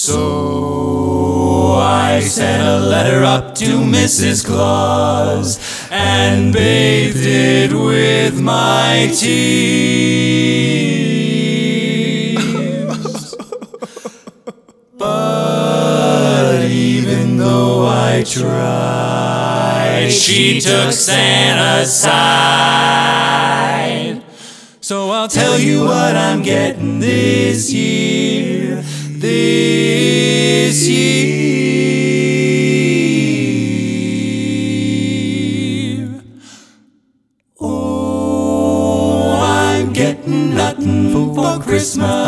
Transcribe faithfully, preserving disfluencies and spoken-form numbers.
So I sent a letter up to Missus Claus and bathed it with my tears. But even though I tried, she took Santa's side. So I'll tell you what I'm getting this year, this year. Oh, I'm getting nothing for Christmas.